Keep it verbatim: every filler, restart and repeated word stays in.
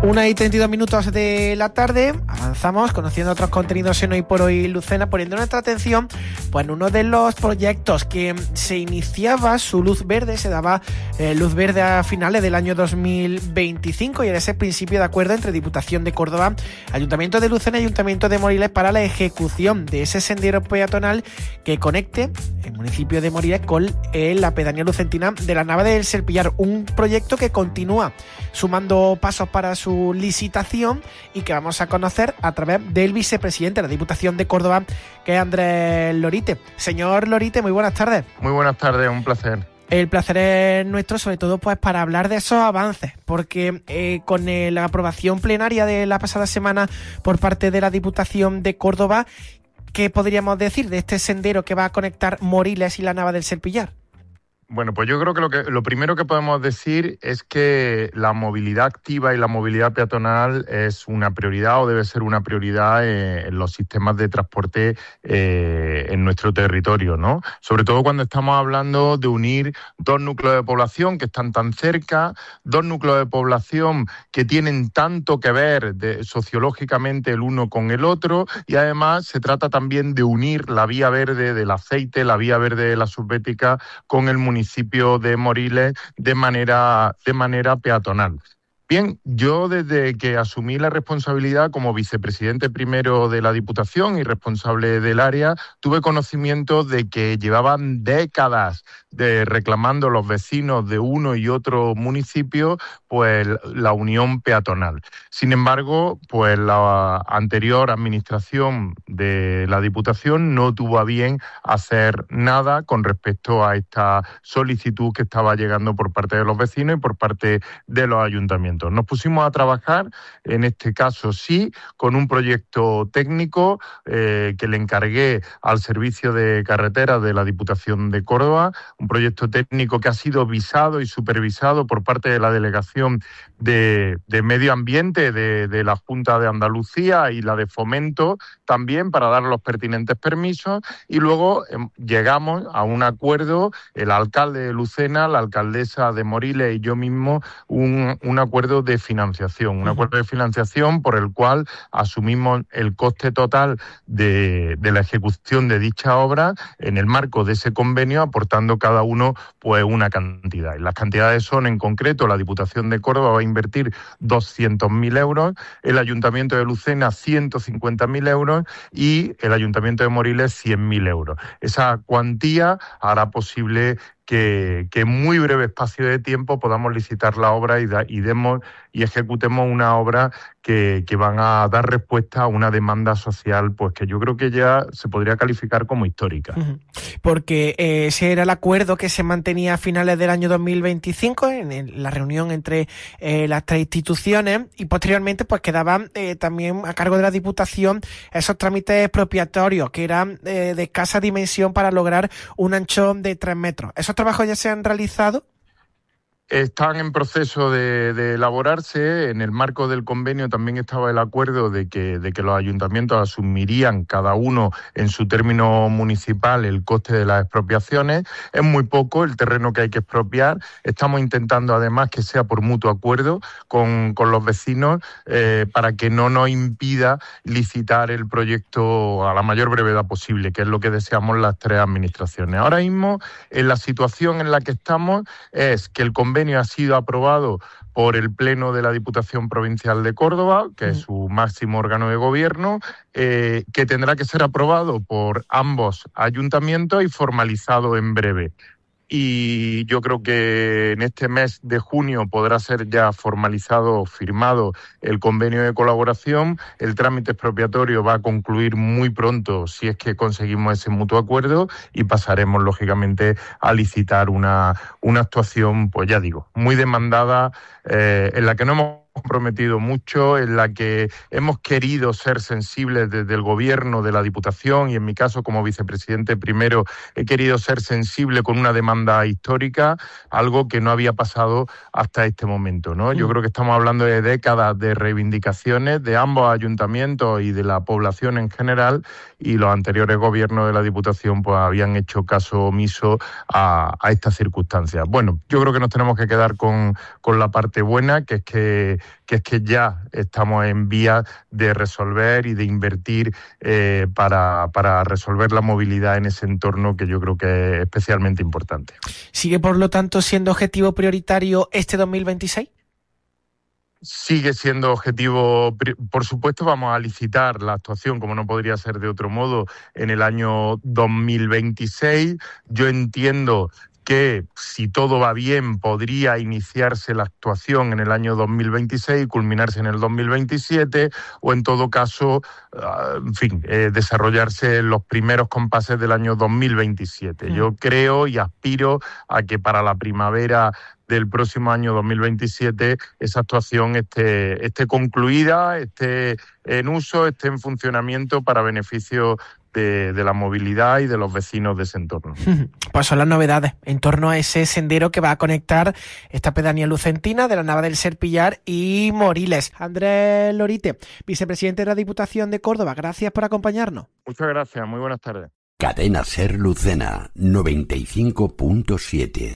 una y treinta y dos minutos de la tarde, avanzamos conociendo otros contenidos en Hoy por Hoy Lucena, poniendo nuestra atención pues, en uno de los proyectos que se iniciaba su luz verde, se daba eh, luz verde a finales del año dos mil veinticinco, y era ese principio de acuerdo entre Diputación de Córdoba, Ayuntamiento de Lucena y Ayuntamiento de Moriles para la ejecución de ese sendero peatonal que conecte el municipio de Moriles con eh, la pedanía lucentina de la Nava del Serpillar, un proyecto que continúa sumando pasos para su licitación y que vamos a conocer a través del vicepresidente de la Diputación de Córdoba, que es Andrés Lorite. Señor Lorite, muy buenas tardes. Muy buenas tardes, un placer. El placer es nuestro, sobre todo pues para hablar de esos avances, porque eh, con eh, la aprobación plenaria de la pasada semana por parte de la Diputación de Córdoba, ¿qué podríamos decir de este sendero que va a conectar Moriles y la Nava del Serpillar? Bueno, pues yo creo que lo, que lo primero que podemos decir es que la movilidad activa y la movilidad peatonal es una prioridad o debe ser una prioridad eh, en los sistemas de transporte eh, en nuestro territorio, ¿no? Sobre todo cuando estamos hablando de unir dos núcleos de población que están tan cerca, dos núcleos de población que tienen tanto que ver de, sociológicamente el uno con el otro, y además se trata también de unir la vía verde del aceite, la vía verde de la subbética con el municipio municipio de Moriles de manera, de manera peatonal. Bien, yo desde que asumí la responsabilidad como vicepresidente primero de la Diputación y responsable del área, tuve conocimiento de que llevaban décadas de reclamando los vecinos de uno y otro municipio pues la unión peatonal. Sin embargo, pues la anterior administración de la Diputación no tuvo a bien hacer nada con respecto a esta solicitud que estaba llegando por parte de los vecinos y por parte de los ayuntamientos. Nos pusimos a trabajar, en este caso sí, con un proyecto técnico eh, que le encargué al Servicio de Carreteras de la Diputación de Córdoba, un proyecto técnico que ha sido visado y supervisado por parte de la Delegación de, de Medio Ambiente de, de la Junta de Andalucía y la de Fomento también para dar los pertinentes permisos, y luego eh, llegamos a un acuerdo, el alcalde de Lucena, la alcaldesa de Moriles y yo mismo, un, un acuerdo de financiación, un acuerdo de financiación por el cual asumimos el coste total de, de la ejecución de dicha obra en el marco de ese convenio, aportando cada uno pues una cantidad. Y las cantidades son, en concreto, la Diputación de Córdoba va a invertir doscientos mil euros, el Ayuntamiento de Lucena ciento cincuenta mil euros y el Ayuntamiento de Moriles cien mil euros. Esa cuantía hará posible que, que en muy breve espacio de tiempo podamos licitar la obra y, da, y demos y ejecutemos una obra que, que van a dar respuesta a una demanda social pues que yo creo que ya se podría calificar como histórica. Porque eh, ese era el acuerdo que se mantenía a finales del año dos mil veinticinco en, en la reunión entre eh, las tres instituciones, y posteriormente pues quedaban eh, también a cargo de la Diputación esos trámites expropiatorios que eran eh, de escasa dimensión para lograr un ancho de tres metros. ¿Esos trabajos ya se han realizado? Están en proceso de, de elaborarse. En el marco del convenio también estaba el acuerdo de que, de que los ayuntamientos asumirían cada uno en su término municipal el coste de las expropiaciones. Es muy poco el terreno que hay que expropiar. Estamos intentando además que sea por mutuo acuerdo con, con los vecinos eh, para que no nos impida licitar el proyecto a la mayor brevedad posible, que es lo que deseamos las tres administraciones. Ahora mismo, en la situación en la que estamos, es que el convenio ha sido aprobado por el Pleno de la Diputación Provincial de Córdoba, que es su máximo órgano de gobierno, eh, que tendrá que ser aprobado por ambos ayuntamientos y formalizado en breve. Y yo creo que en este mes de junio podrá ser ya formalizado, firmado el convenio de colaboración. El trámite expropiatorio va a concluir muy pronto si es que conseguimos ese mutuo acuerdo, y pasaremos lógicamente a licitar una, una actuación, pues ya digo, muy demandada, eh, en la que no hemos comprometido mucho, en la que hemos querido ser sensibles desde el gobierno de la Diputación, y en mi caso como vicepresidente primero he querido ser sensible con una demanda histórica, algo que no había pasado hasta este momento, ¿no? Yo creo que estamos hablando de décadas de reivindicaciones de ambos ayuntamientos y de la población en general, y los anteriores gobiernos de la Diputación pues habían hecho caso omiso a, a estas circunstancias. Bueno, yo creo que nos tenemos que quedar con, con la parte buena, que es que que es que ya estamos en vía de resolver y de invertir eh, para, para resolver la movilidad en ese entorno que yo creo que es especialmente importante. ¿Sigue, por lo tanto, siendo objetivo prioritario este dos mil veintiséis? Sigue siendo objetivo, por supuesto vamos a licitar la actuación, como no podría ser de otro modo, en el año dos mil veintiséis. Yo entiendo que si todo va bien podría iniciarse la actuación en el año dos mil veintiséis y culminarse en el dos mil veintisiete, o en todo caso, en fin, eh, desarrollarse en los primeros compases del año dos mil veintisiete. Mm. Yo creo y aspiro a que para la primavera del próximo año dos mil veintisiete esa actuación esté, esté concluida, esté en uso, esté en funcionamiento para beneficio de, de la movilidad y de los vecinos de ese entorno. Pues son las novedades en torno a ese sendero que va a conectar esta pedanía lucentina de la Nava del Serpillar y Moriles. Andrés Lorite, vicepresidente de la Diputación de Córdoba, gracias por acompañarnos. Muchas gracias, muy buenas tardes. Cadena Ser Lucena, noventa y cinco punto siete.